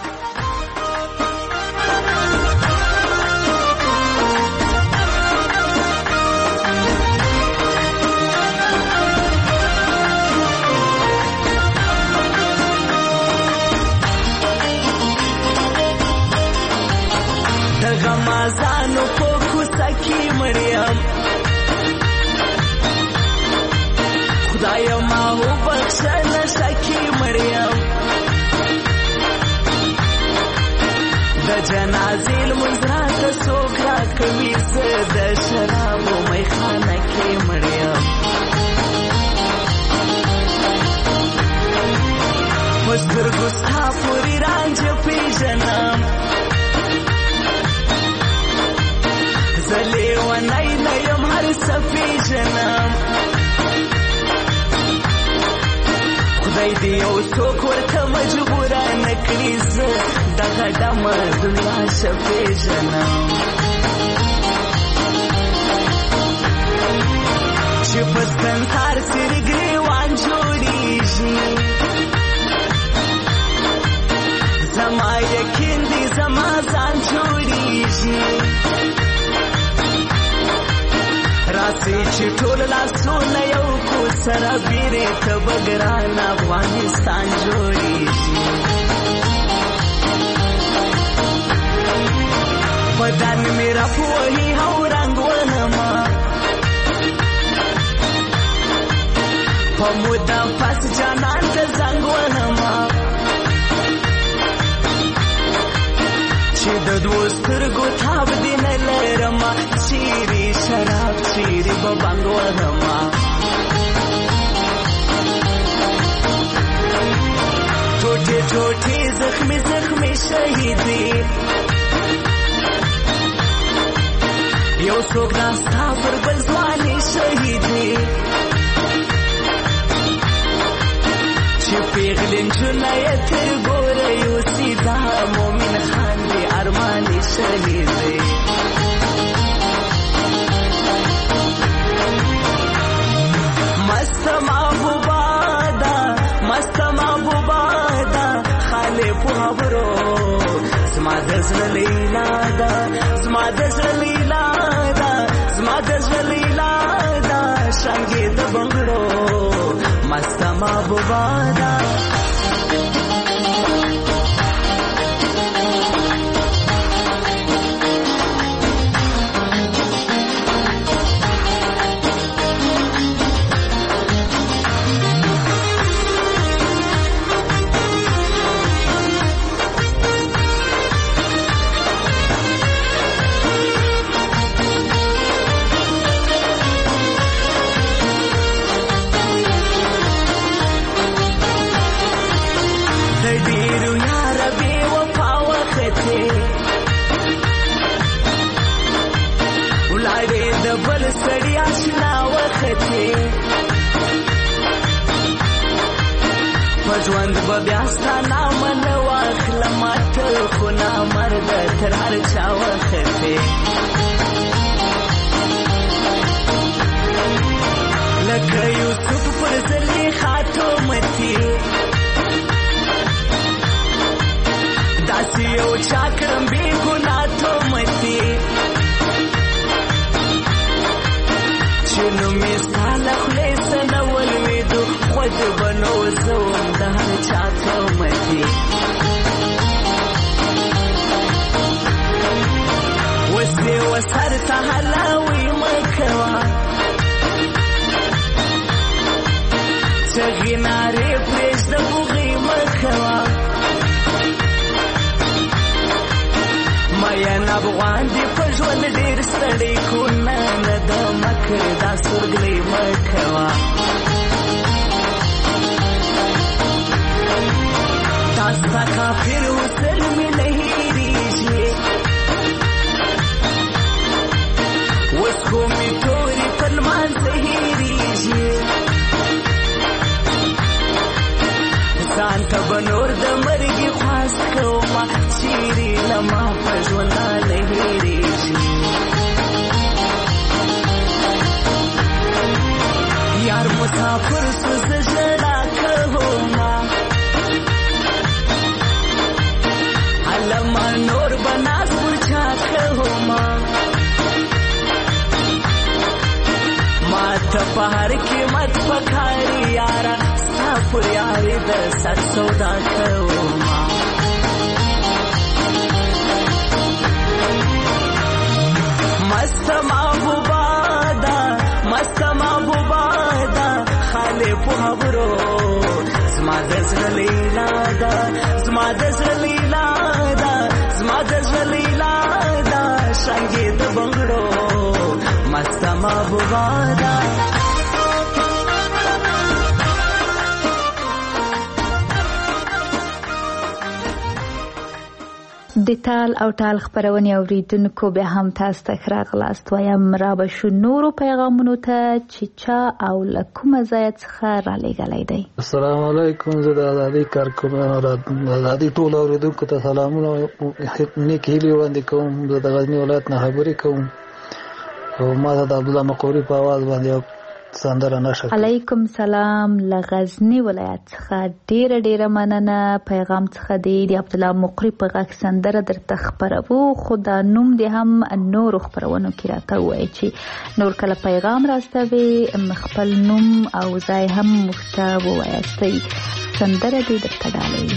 د غمازانو په کوڅه کې مریم خدایا ما وبخښه نشه کې مریم، د جنازې لمونځ راته څوک راکوي، زه د شرابو میخانه کې مریم. په سترګو ستا پورې رانجه پېژنم، زه لیونی نه یم هر څه پېژنم، خدای دې یو څوک ورته مجبوره نه کړي، زه دغه ډمه دنیا ښه پېژنم. چې په سنسار څېرې ګرېوان جوړېږي، زما یقین دی زما ځان جوړېږي، راسي چې ټول لاسونه یو کو سره بیرې ته به ګران افغانستان جوړېږي. بدن مې راپوهي او رنګ ونما په موده پس جانان ته زنګ ونما چې د دوو سترګو تاب دې نه لرمه، چیرې شراب چیرې به بنګ وهمه، ټوټې ټوټې زخمې زخمې شهیدې یو څوک ناستا پر بل ځوانې شهیدې، چې پیغلې نجونه یې تر ګوره یوسي، دا مومن خان دې ارمانې شهیدې. مست محبوبا دا مست محبوبا دا خاله په خبرو زما د زړه لیلا دا زما د زړه لیلا دا زما د زړه لیلا دا څنګه د بنگړو مست محبوبا دا. داسې یو چا کړم بې ګناه تهمتې چې نوم یې ستا له خولې څه نه ولوېدو خود به نو زه وم د هر چا تهمتې اوس دې وسر ته هلاوي مه کوه چغې نارې پرېږده بوغې مه کوه مین افغان دې په ژوند ډېر ستړی کو نه نه د مکر دا سورګلې مه کوه تا ستا کافر حسن مې نه هېرېږي اوس خو مې تورې په لمانځه هېرېږي ځان ته به نور د مرګي خواست کومه چیرې له ما په ژوندانه هېرېږي یار مسافر سو زه ژړا کومه هلمه نور به ناز ورچا کومه ما ته په هر قیمت پکاري یاره ستا پر یارې د سر سودا کومه مست محبوبه ده مست محبوبه ده خالې په خبرو زما د زړه لیلا ده زما د زړه لیلا ده زما د زړه لیلا ده شانګې د بنګړو مست محبوبه ده د تال او ټال خپرونې اوریدونکو بیا هم تاسو ته ښه راغلاست وایم را به شو نورو پیغامونو ته چې چا او له کومه ځایه څخه رالیږلی دی. السلام علیکم. زه د ازادۍ کارکوونکو ازادۍ ټولو اوریدونکو ته سلامونه نیک هیلې وړاندې کوم. زه د غزني ولایت نه خبرې کوم او ما ته د عبدالله مقوري په اواز باندې یو سندره نشه. علیکم سلام. له غزني ولایت څخه ډیره ډیره مننه. پیغام څخه دی د عبدالله مقری په غږ سندره درته خپروو خو دا نوم دې هم نورو خپرونو کې راته ووایي چې نور کله پیغام راستوي خپل نوم او ځای هم موږ ته ووایاستئ. سندره دې درته ډالوي.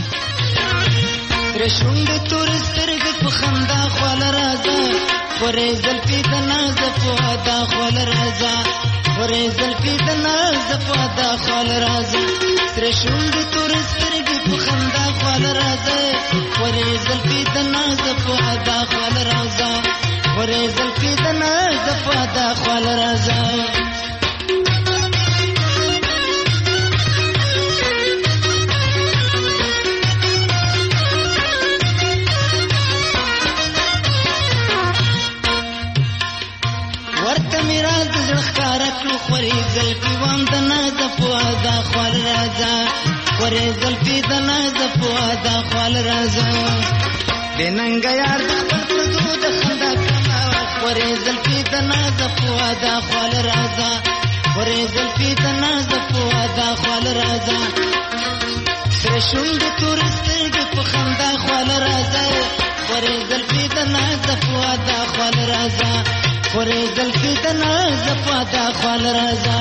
رشوند تور سترګې په خندا خواله راځه ورې زلفې د ناز په ادا خواله راځه ورې زلفې د ناز په ادا خواله راځه رشوند تور سترګې په خندا خواله راځه ورې زلفې د ناز په ادا خواله راځه ورې زلفې د ناز په ادا خواله راځه خورې زلفې وام د ناز په ادا خواله راځه خورې زلفې د ناز په ادا خواله راځه د ننګ یار د خپل پردو د خندا کما خورې زلفې د ناز په ادا خواله راځه خورې زلفې د ناز په ادا خواله راځه سره شونډې تورې سترګې په خندا خواله راځه خورې زلفې د ناز په ادا خواله راځه خورې زلفې د ناز په ادا خواله راځه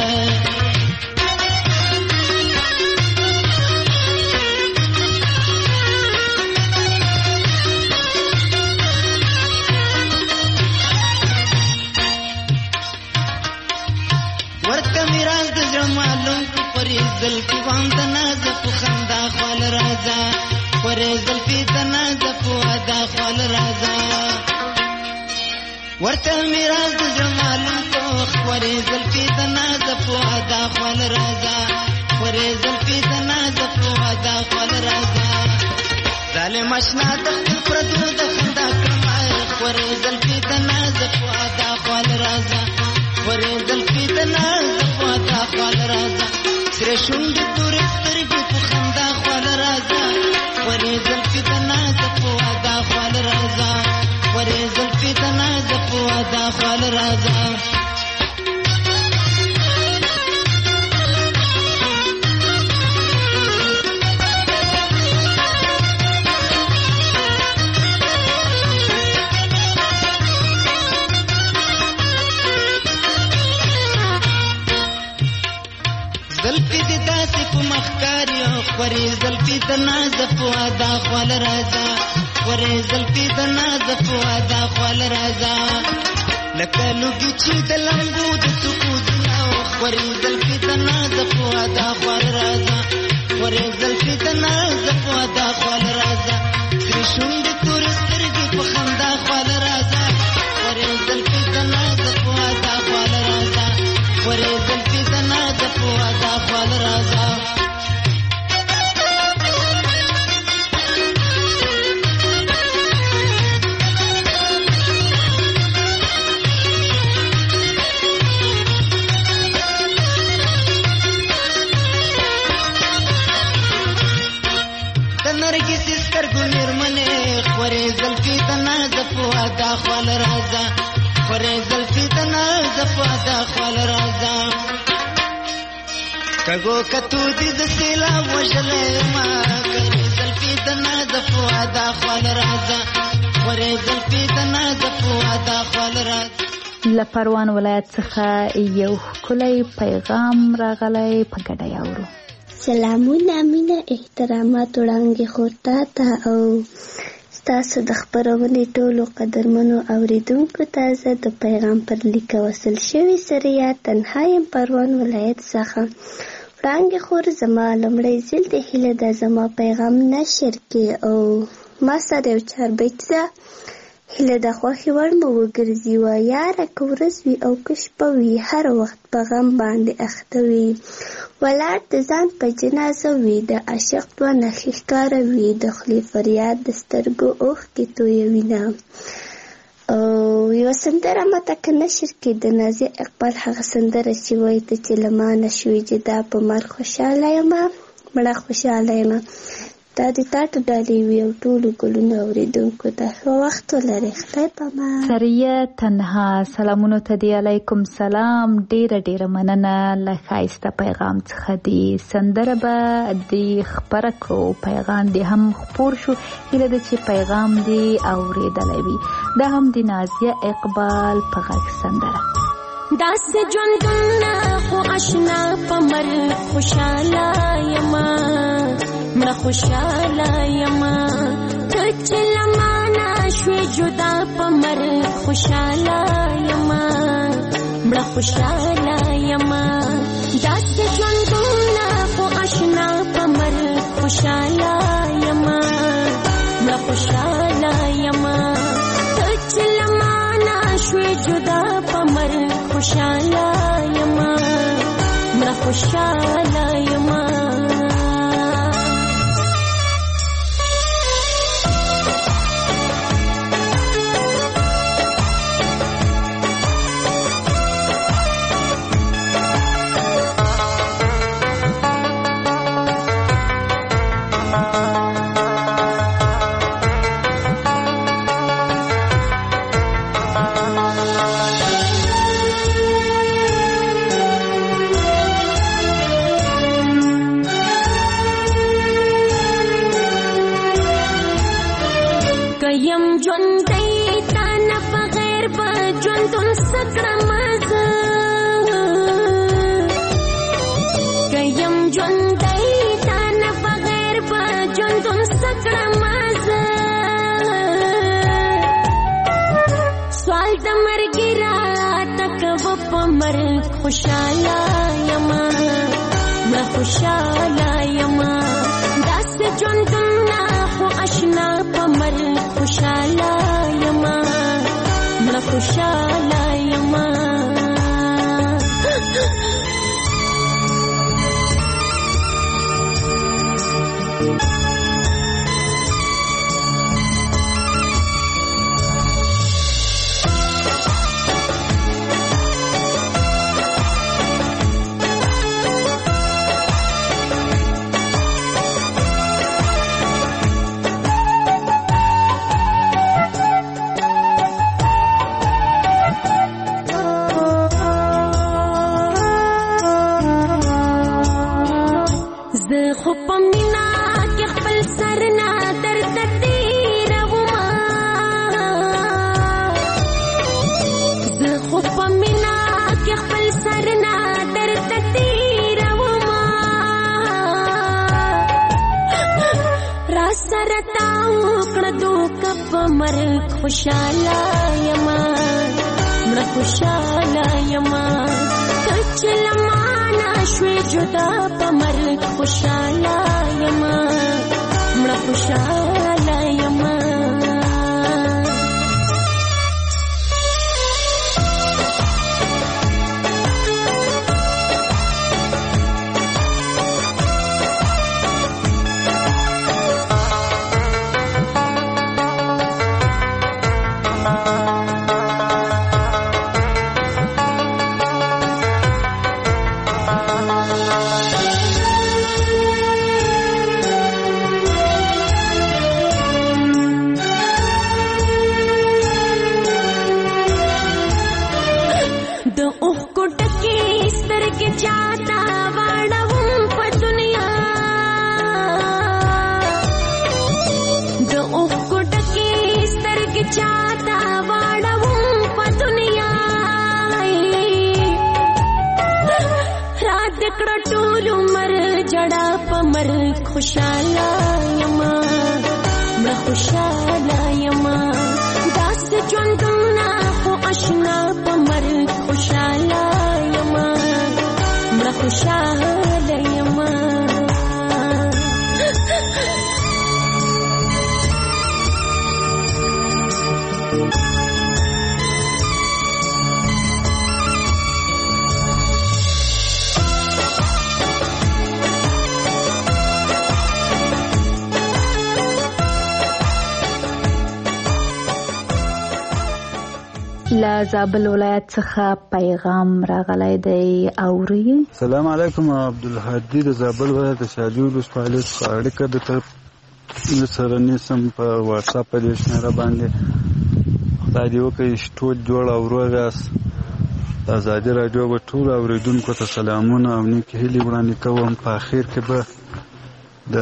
ورته مې راز د زړه معلوم کړو پرې زلفې وام د ناز په خندا خواله راځه خورې زلفې د ناز په ادا خواله راځه ورته مې راز د زړه معلوم کړو خورې زلفې د ناز په ادا خواله راځه خورې زلفې د ناز په ادا خواله راځه ظالم اشنا د خپل پردو د خندا کړمه خورې زلفې د ناز په ادا خواله راځه خورې زلفې د ناز په ادا خواله راځه سره شونډې تورې سترګې په خندا خواله راځه خورې زلفې د ناز په ادا خواله راځه خورې زلفې د ناز په ادا خواله راځه د ناز په ادا خپل راځه ورې زلفي د ناز په ادا خپل راځه لکه لوګي چې د لمبو د سکوت نو ورې زلفي د ناز په ادا خپل راځه ورې زلفي د ناز په ادا خپل راځه سری شونډې تور سترګې په خندا خپل راځه ورې زلفي د ناز په ادا خپل راځه ورې زلفي د ناز په ادا خپل راځه ورې زلفي د ناز په ادا خپل راځه ورې زلفي د ناز په ادا خپل راځه کګو کتو دې د سیلا وژلې ما ورې زلفي د ناز په ادا خپل راځه ورې زلفي د ناز په ادا خپل راځه. له پروان ولایت څخه یو ښکلی پیغام راغلی په ګډه اورو. سلامونه مینه احترامات وړاندې خورتا ته او ستاسو د خپرونې ټولو قدرمنو اوریدونکو ته زه د پیغام پر لیک وصل شوي سریه تنها یم پروان ولایت څخه وړاندې خور زما لومړی ځل د هیله ده زما پیغام نشر کې او ما سره یو چاربیت ده هیله د خوښې وړ مو وګرځي وه یاره که ورځ وي او که شپه وي هر وخت په غم باندې اخته وي ولاړ د ځان په جنازه وي د عاشق دوه نښې ښکاره وي د خولې فریاد د سترګو اوښکې تویوینه او یوه سندره ماته که نشر کې د نازیه اقبال هغه سندره چې وایي ته چې له ما نه شوې جدا په مرګ خوشحاله یمه مړه خوشحاله یمه دا د تاټو ډالۍ وي او ټولو ګلونو اورېدونکو ته ښه وخت ولرئ خدای پامان. سریه تنها سلامونو ته دی علیکم سلام ډیره ډیره مننه له ښایسته پیغام څخه دی سندره به دی خپره کړو پیغام دی هم خپور شو هیله ده چې پیغام دی اورېدلی وي دا هم د نازیه اقبال په غږ سندره. داسې ژوندونه خو اشنا په مرګ خوشحاله یمه مړه خوشحاله یمه ته چې له ما نه شوې جدا په مرګ خوشحاله یمه مړه خوشحاله یمه داسې ژوندونه خو اشنا په مرګ خوشحاله یمه مړه خوشحاله یمه ته چې له ما نه شوې جدا په مرګ خوشحاله یمه مړه خوشحاله یمه. یم ژوندی تا نه بغیر به ژوندون څه کړمه زه که یم ژوندی تا نه بغیر به ژوندون څه کړمه زه سوال د مرګي راته کوه په مرګ خوشحاله یمه مړه خوشحاله یمه داسې ژوندونه خو اشنا په مرګ خوشحاله یمه مړه خوشحاله یمه. کړه دوک په مرګ خوشاله یما مړه خوشاله یما کچ لمانه شوې جدا په مرګ خوشاله یما مړه خوشاله یما خوشاله یما مړه خوشاله یما داسې ژوندونه خو اشنا په مرګ خوشاله یما مړه خوشاله یما له زابل ولایت څخه پیغام راغلی دی اوري. السلام علیکم. عبدالهادي د زابل ولایت شاجور ولسوالۍ څخه اړیکه د طرف سره نیسم په واتس اپ په دې شمېره باندې. خدای دې وکړي چې ټول جوړ او روغ یاست. د ازادي راډیو به ټولو اورېدونکو ته سلامونه او نیکې هیلې وړاندې کوم. په اخر کې به د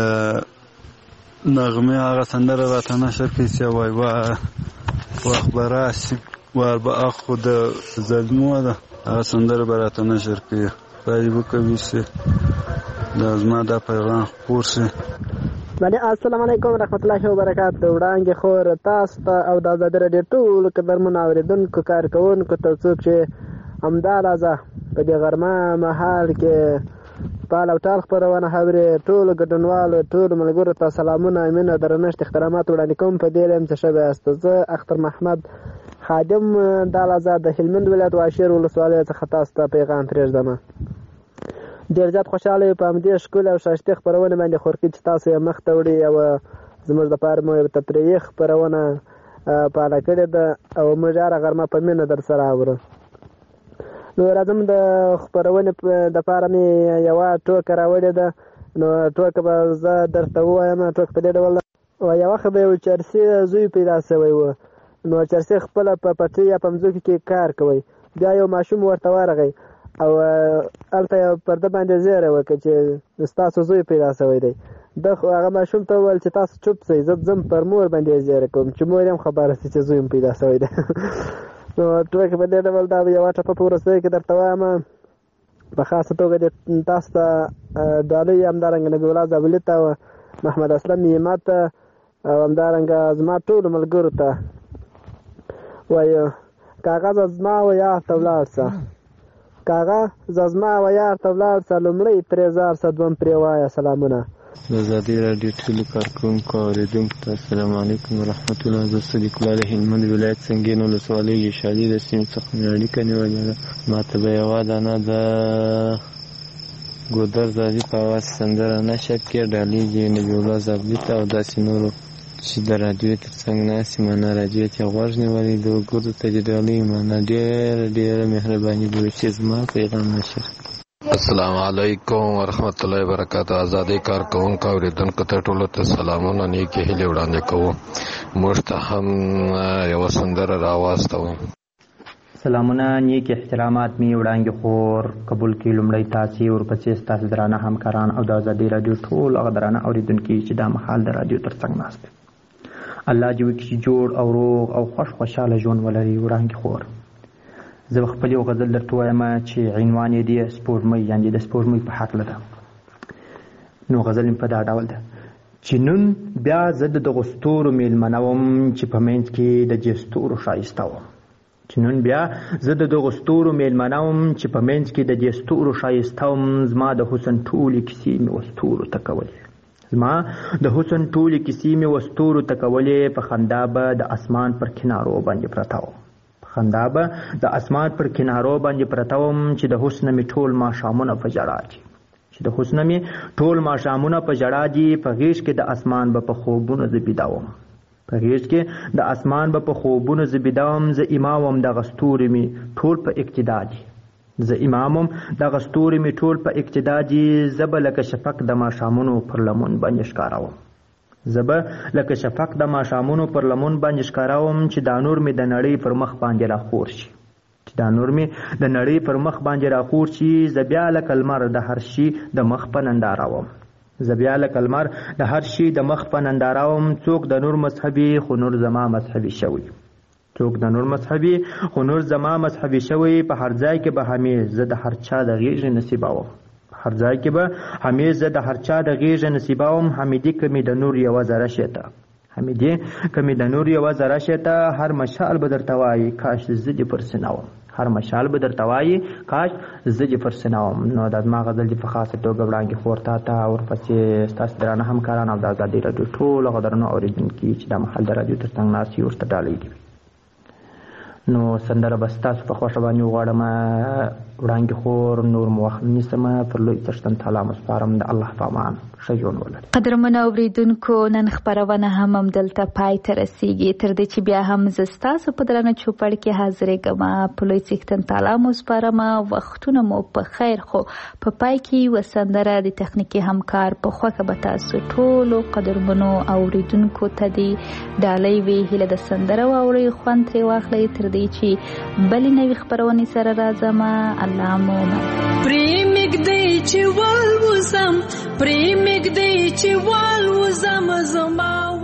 نغمې هغه سندره راته نشر کړي چې وایي وخت به راشي وار به اخو د زلمو ده هغه سندره به راته نشر کړي. خدای دې وکړي چې دا زما دا پیغام خپور شي. السلام علیکم ورحمت الله وبرکاته. وړاندې خور تاسو ته او د ازادي راډیو ټولو قدرمنو اورېدونکو کارکوونکو ته څوک چې همداراځه په دې غرمه مهال کې پال او ټال خپرونه خبرې ټولو ګډونوالو ټولو ملګرو ته سلامونه مینه درنښت احترامات وړاندې کوم. په دې لیم څه شوی یاست. زه اختر محمد خادم دالازه د هلمند ولایت واشیر ولسوالۍ څخه تاسو ته پیغام پرېږدم. ډېر زیات خوشحاله یم په همدې ښکلې او ښایستې خپرونې باندې خورکي چې تاسو یې مخ ته وړي او زموږ دپاره مو یوه تفریحي خپرونه پاله کړې ده او موږ هره غرمه په مینه در سره اورو. نو راځم د خپرونې دپاره مې یوه ټوکه راوړې ده. نو ټوکه به زه درته ووایم. ټوکه په دې ډول ده. یوه وخت به یو چرسي زوی پیدا شوی و. نو چرسي خپله په پټي یا په مځکو کې کار کوي. بیا یو ماشوم ورته ورغی او هلته یو پرده باندې زیری وکړه چې ستاسو زوی پیدا شوی دی. ده خو هغه ماشوم ته وویل چې تاسو چوپ شئ، زه ځم پر مور باندې زیری کوم چې مور یې هم خبره شي چې زوی م پیدا شوی دی. نو ټوکې په دې ډول دا یوه ټپه په وروستیو کې درته وایم. په خاصه توګه دې تاسو ته ډالۍ همدارنګه نبي الله زابلي ته محمد اسلم نیمه ته او همدارنګه زما ټولو ملګرو ته وایو کاغذ زما و یار ته ولاړ شه، کاغذ زما و یار ته ولاړ شه، لومړی پرې ځار شه دویم پرې وایه سلامونه. د ازادي راډیو ټولو کارکوونکو او اورېدونکو ته السلام علیکم ورحمت الله. زه صدیق الله د هلمند ولایت سنګین ولسوالۍ یشالي د سیمې څخه مې اړیکه نیولې ده. ما ته به یوه دانه د ګودر زادي په اواز سندره نشر کړې. ډالۍ دې نبي الله زابلي ته او داسې نورو چې د راډیو تر څنګ ناست یې مانا راډیو ته غوږ نیولی د وګړو ته دې ډالۍ مانا ډېره ډېره مهرباني به وي چې زما پیغام نشر. السلام علیکم ورحمت الله وبرکاته. ازادي کارکوونکو اورېدونکو ته ټولو ته سلامونه نیکې هیلې وړاندې کوو. موږ ته هم یوه سندره راواستوئ. سلامونه نیک احترامات می وړاندې خور قبول کړي. لومړی تاسې ورپسې ستاسو درانه همکاران او د ازادي راډیو ټول هغه درانه اورېدونکي چې دا مهال د راډیو تر څنګ ناست دي. الله دې وکړي چې جوړ او روغ او خوش خوشحاله ژوند ولري. وړاندې خور زه خپل یو غزل درته وایم چې عنوان یې دی سپوږمۍ، یعنې د سپوږمۍ په هکله ده. نو غزل مې په دا ډول ده: چې نن بیا زه د دغو ستورو میلمنه وم چې په منځ کې د دې ستورو ښایسته وم چې نن بیا زه د دغو ستورو میلمنه وم چې په منځ کې د دې ستورو ښایسته وم زما د حسن ټولې کیسې مې وستورو ته کولې زما د حسن ټولې کیسې مې وستورو ته کولې په خندا به د اسمان پر کنارو باندې پرته وم په خندا به د اسمان پر کنارو باندې پرته وم چې د حسن مې ټول ماښامونه په ژړا دي چې د حسن مې ټول ماښامونه په ژړا دي په غېږ کې د اسمان به په خوبونو زه بیده وم په غېږ کې د اسمان به په خوبونو زه بیده وم زه امام وم دغه ستوري مې ټول په اقتدا دي زه امام وم دغه ستوري مې ټول په اقتدا دي زه به لکه شفق د ماښامونو پر لمن باندې ښکاره وم زه به لکه شفق د ماښامونو پر لمن باندې ښکاره وم چې دا نور مې د نړۍ پر مخ باندې راخور شي چې دا نور مې د نړۍ پر مخ باندې راخور شي زه بیا لکه لمر د هر شي د مخ په ننداره وم زه بیا لکه لمر د هر شي د مخ په ننداره وم څوک د نور مذهبي خو نور زما مذهبي شوی څوک د نور مذهبي خو نور زما مذهبي شوی په هر ځای کې به همې زه د هر چا د غېږې نصیبه وم په هر ځای کې به همې زه د هر چا د غېږې نصیبه وم حمیدي که مې د نور یوه ذره شته حمیدي که مې د نور یوه ذره شته هر مشال به درته وایي کاش زه دې پر سینه وم هر مشال به درته وایي کاش زه دې پر سینه وم نو دا زما غزل دې په خاصه توګه وړاندې خور تا ته ورپسې ستاسو درانه همکاران او د ازادۍ راډیو ټولو قدرنو اورېدونکي چې دا مهال د راډیو تر څنګ ناست وي ورته ډالۍ دي نو سندره به ستاسو په خوښه باندې وغواړم وړاندې خور نور مو وخت نیسمه پر لوی څښتن تعالی مسپارم د الله په امان ښه ژوند ولرئ قدرمنو اورېدونکو نن خپرونه هم همدلته پای ته رسیږي تر دې چې بیا هم زه ستاسو په درنه چوپړ کې حاضرېږم په لوی څښتن تعالی مسپارم وختونه مو په خیر خو په پای کې یوه سندره د تخنیکي همکار په خوښه به تاسو ټولو قدرمنو اورېدونکو ته دې ډالۍ وي هیله د سندره واورئ خوند ترې واخلئ تر دې چې بلې نوې خپرونې سره راځم الله مو پرېمږدئ چې والوزم پرېمږدئ چې والوزم زما